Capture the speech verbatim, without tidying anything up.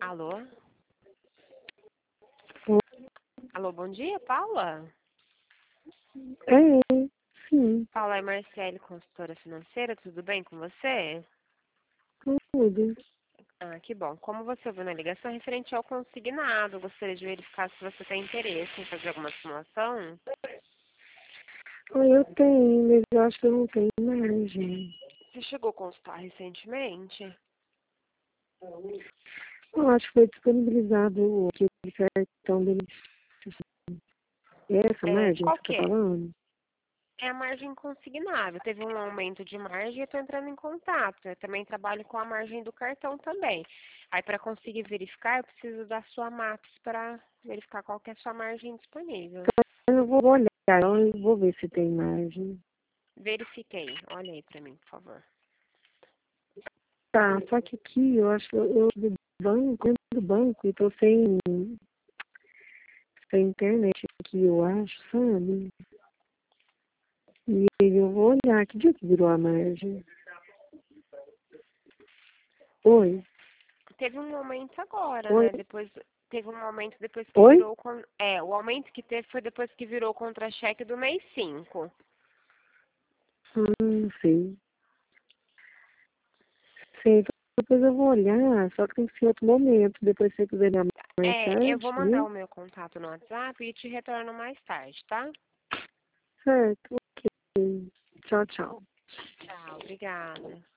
Alô? Oi. Alô, bom dia, Paula? É, sim, Paula é Marcele, consultora financeira, tudo bem com você? tudo. Ah, que bom. Como você ouviu na ligação referente ao consignado, gostaria de verificar se você tem interesse em fazer alguma simulação? Ah, eu tenho, mas eu acho que eu não tenho margem. Você chegou a consultar recentemente? Eu acho que foi disponibilizado aqui o cartão dele. É essa É, margem qual que você que está é? falando? É a margem consignável. Teve um aumento de margem e eu estou entrando em contato. Eu também trabalho com a margem do cartão também. Aí, para conseguir verificar, eu preciso da sua MAPS para verificar qual que é a sua margem disponível. Eu vou olhar, eu vou ver se tem margem. Verifiquei. Olha aí para mim, por favor. Tá, só que aqui eu acho que eu, eu do banco, dentro do banco, e tô sem, sem internet aqui, eu acho, sabe? E eu vou olhar, que dia que virou a margem? Oi? Teve um aumento agora, Oi? né? Depois teve um aumento depois que Oi? virou con- é, o aumento que teve foi depois que virou o contra-cheque do mês cinco. Hum, sei. Sei, então depois eu vou olhar, só que tem que ser outro momento, depois se você quiser ligar mais É, eu tarde, vou mandar viu? o meu contato no WhatsApp e te retorno mais tarde, tá? Certo, ok. Tchau, tchau. Tchau, obrigada.